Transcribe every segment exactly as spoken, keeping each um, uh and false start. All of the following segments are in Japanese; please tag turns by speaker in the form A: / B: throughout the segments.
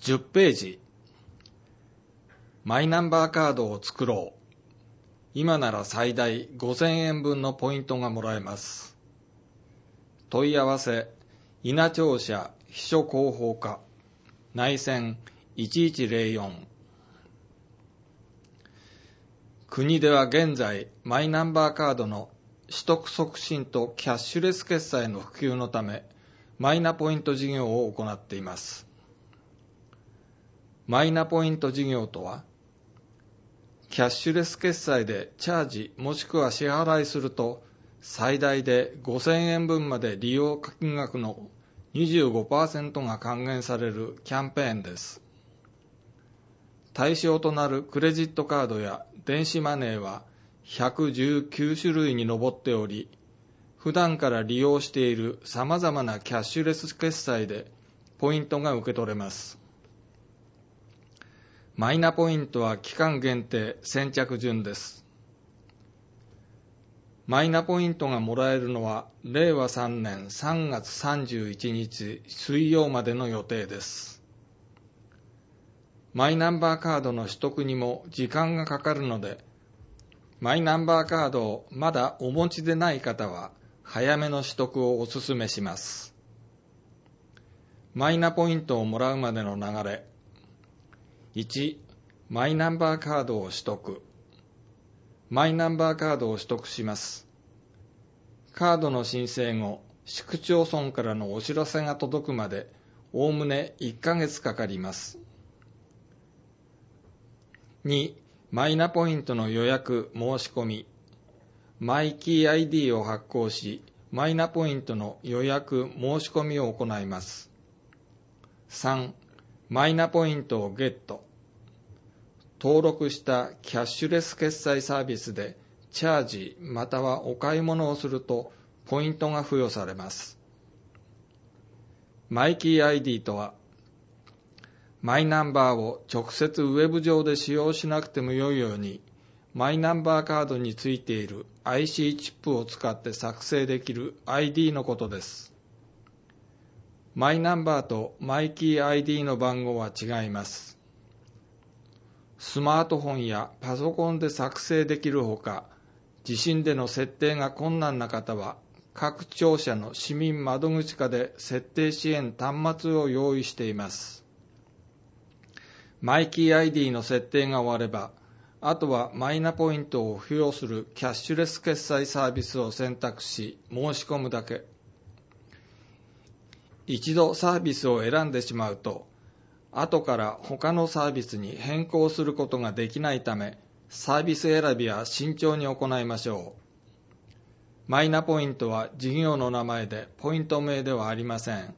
A: じゅっページ、マイナンバーカードを作ろう。今なら最大ごせんえん分のポイントがもらえます。問い合わせ、稲庁舎秘書広報課、内線いちいちゼロよん。国では現在、マイナンバーカードの取得促進とキャッシュレス決済の普及のため、マイナポイント事業を行っています。マイナポイント事業とは、キャッシュレス決済でチャージもしくは支払いすると、最大でごせんえん分まで利用金額の にじゅうごパーセント が還元されるキャンペーンです。対象となるクレジットカードや電子マネーはひゃくじゅうきゅうしゅるいに上っており、普段から利用しているさまざまなキャッシュレス決済でポイントが受け取れます。マイナポイントは期間限定先着順です。マイナポイントがもらえるのはれいわさんねんさんがつさんじゅういちにち水曜までの予定です。マイナンバーカードの取得にも時間がかかるので、マイナンバーカードをまだお持ちでない方は早めの取得をお勧めします。マイナポイントをもらうまでの流れ。いち. マイナンバーカードを取得。マイナンバーカードを取得します。カードの申請後、市区町村からのお知らせが届くまで、おおむねいっかげつかかります。に. マイナポイントの予約申し込み。マイキー アイディー を発行し、マイナポイントの予約申し込みを行います。さん. マイナポイントをゲット。登録したキャッシュレス決済サービスでチャージまたはお買い物をするとポイントが付与されます。マイキー アイディー とは、マイナンバーを直接ウェブ上で使用しなくてもよいように、マイナンバーカードについている アイシー チップを使って作成できる アイディー のことです。マイナンバーとマイキー アイディー の番号は違います。スマートフォンやパソコンで作成できるほか、自身での設定が困難な方は、各庁舎の市民窓口課で設定支援端末を用意しています。マイキー アイディー の設定が終われば、あとはマイナポイントを付与するキャッシュレス決済サービスを選択し、申し込むだけ。一度サービスを選んでしまうと、後から他のサービスに変更することができないため、サービス選びは慎重に行いましょう。マイナポイントは事業の名前でポイント名ではありません。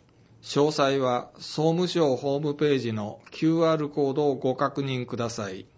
A: 詳細は総務省ホームページの キューアール コードをご確認ください。